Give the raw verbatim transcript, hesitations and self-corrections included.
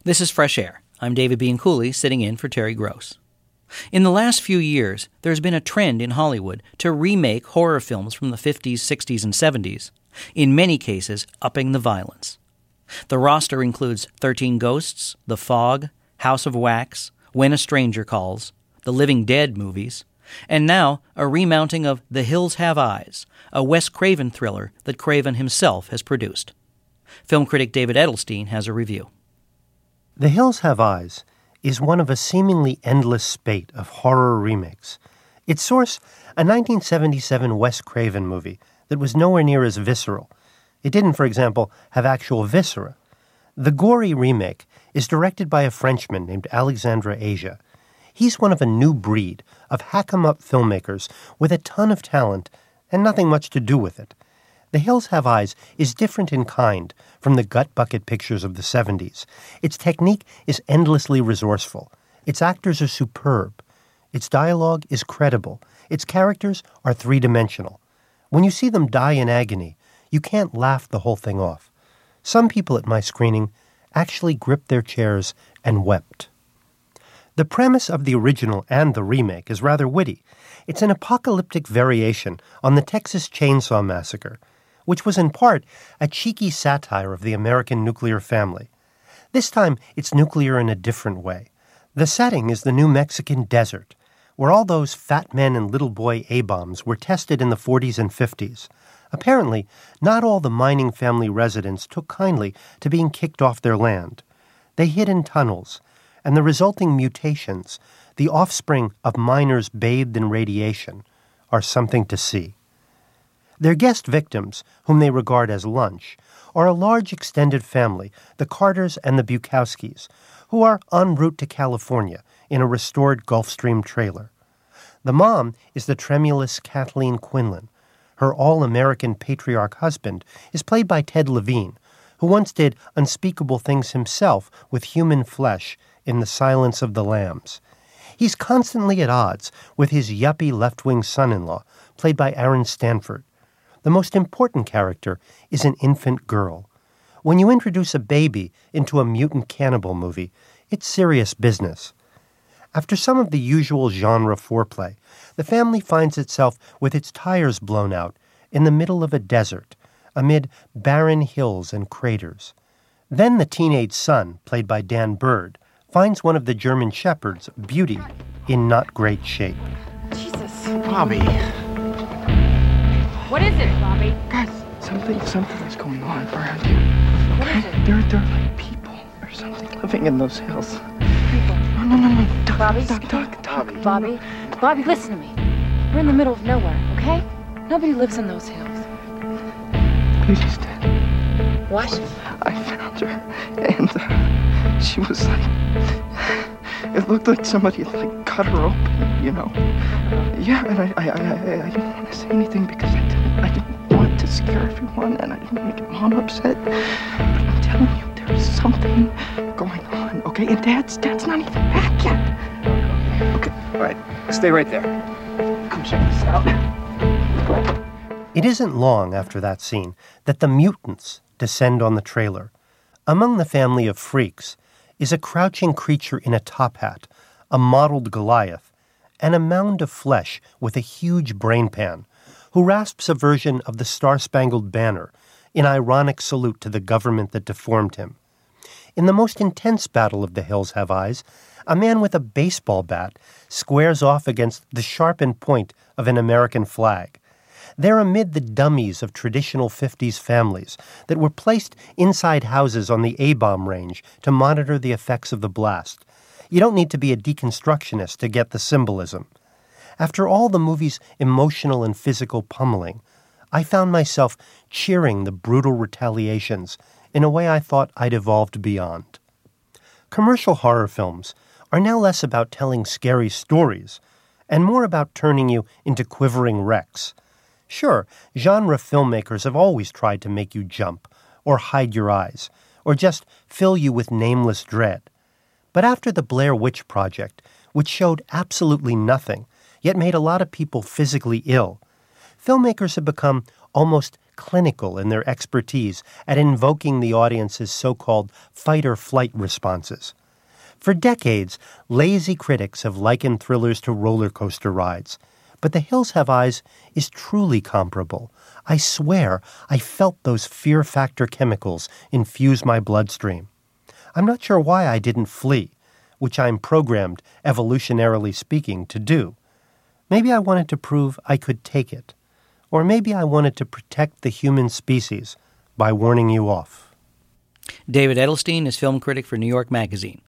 This is Fresh Air. I'm David Bianculli, sitting in for Terry Gross. In the last few years, there's been a trend in Hollywood to remake horror films from the fifties, sixties, and seventies, in many cases upping the violence. The roster includes thirteen Ghosts, The Fog, House of Wax, When a Stranger Calls, the Living Dead movies, and now a remounting of The Hills Have Eyes, a Wes Craven thriller that Craven himself has produced. Film critic David Edelstein has a review. The Hills Have Eyes is one of a seemingly endless spate of horror remakes. Its source, a nineteen seventy-seven Wes Craven movie that was nowhere near as visceral. It didn't, for example, have actual viscera. The gory remake is directed by a Frenchman named Alexandre Aja. He's one of a new breed of hack-em-up filmmakers with a ton of talent and nothing much to do with it. The Hills Have Eyes is different in kind from the gut-bucket pictures of the seventies. Its technique is endlessly resourceful. Its actors are superb. Its dialogue is credible. Its characters are three-dimensional. When you see them die in agony, you can't laugh the whole thing off. Some people at my screening actually gripped their chairs and wept. The premise of the original and the remake is rather witty. It's an apocalyptic variation on the Texas Chainsaw Massacre, which was in part a cheeky satire of the American nuclear family. This time, it's nuclear in a different way. The setting is the New Mexican desert, where all those fat men and little boy A-bombs were tested in the forties and fifties. Apparently, not all the mining family residents took kindly to being kicked off their land. They hid in tunnels, and the resulting mutations, the offspring of miners bathed in radiation, are something to see. Their guest victims, whom they regard as lunch, are a large extended family, the Carters and the Bukowskis, who are en route to California in a restored Gulfstream trailer. The mom is the tremulous Kathleen Quinlan. Her all-American patriarch husband is played by Ted Levine, who once did unspeakable things himself with human flesh in The Silence of the Lambs. He's constantly at odds with his yuppie left-wing son-in-law, played by Aaron Stanford. The most important character is an infant girl. When you introduce a baby into a mutant cannibal movie, it's serious business. After some of the usual genre foreplay, the family finds itself with its tires blown out in the middle of a desert, amid barren hills and craters. Then the teenage son, played by Dan Bird, finds one of the German shepherds, Beauty, in not great shape. Jesus. Bobby. What is it, Bobby? Guys, something, something is going on around you. What is it? There, there are like people or something living in those hills. People. No, no, no, no. Duck, Bobby? duck, duck, duck. Bobby? Bobby, listen to me. We're in the middle of nowhere, okay? Nobody lives in those hills. Beauty's dead. What? I found her, and uh, she was like... It looked like somebody had, like, cut her open, you know? Yeah, and I, I, I, I, I didn't want to say anything because I didn't, I didn't want to scare everyone, and I didn't want to get Mom upset. But I'm telling you, there's something going on, okay? And Dad's, Dad's not even back yet. Okay, all right, stay right there. Come check this out. It isn't long after that scene that the mutants descend on the trailer. Among the family of freaks is a crouching creature in a top hat, a mottled Goliath, and a mound of flesh with a huge brain pan, who rasps a version of the Star-Spangled Banner in ironic salute to the government that deformed him. In the most intense battle of The Hills Have Eyes, a man with a baseball bat squares off against the sharpened point of an American flag. They're amid the dummies of traditional fifties families that were placed inside houses on the A-bomb range to monitor the effects of the blast. You don't need to be a deconstructionist to get the symbolism. After all the movie's emotional and physical pummeling, I found myself cheering the brutal retaliations in a way I thought I'd evolved beyond. Commercial horror films are now less about telling scary stories and more about turning you into quivering wrecks. Sure, genre filmmakers have always tried to make you jump, or hide your eyes, or just fill you with nameless dread. But after the Blair Witch Project, which showed absolutely nothing, yet made a lot of people physically ill, filmmakers have become almost clinical in their expertise at invoking the audience's so-called fight-or-flight responses. For decades, lazy critics have likened thrillers to roller coaster rides. But The Hills Have Eyes is truly comparable. I swear I felt those fear factor chemicals infuse my bloodstream. I'm not sure why I didn't flee, which I'm programmed, evolutionarily speaking, to do. Maybe I wanted to prove I could take it. Or maybe I wanted to protect the human species by warning you off. David Edelstein is film critic for New York Magazine.